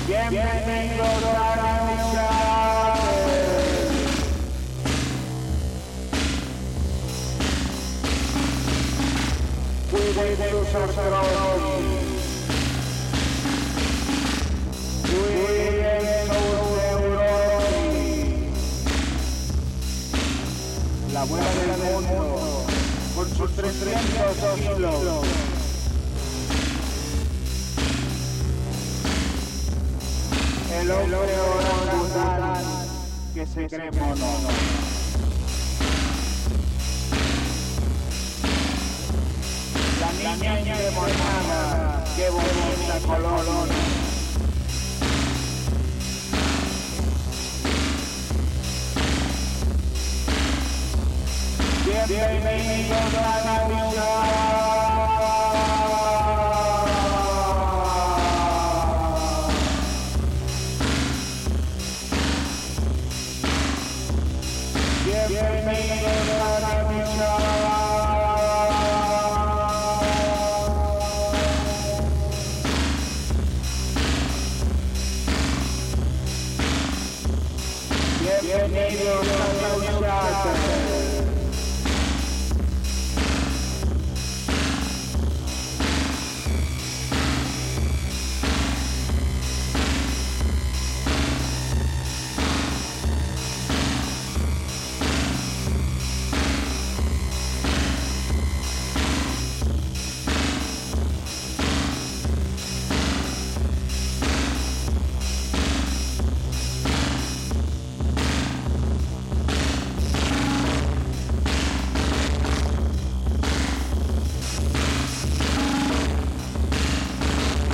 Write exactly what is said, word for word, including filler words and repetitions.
Bienvenidos a Navidad. Cuiden sus arteros. Cuiden sus neurosis. La abuela del mundo, con sus trescientos kilos. El hombre orangután que se cree mono. La niña de Monada, qué bonita color. Bienvenidos a Navidad.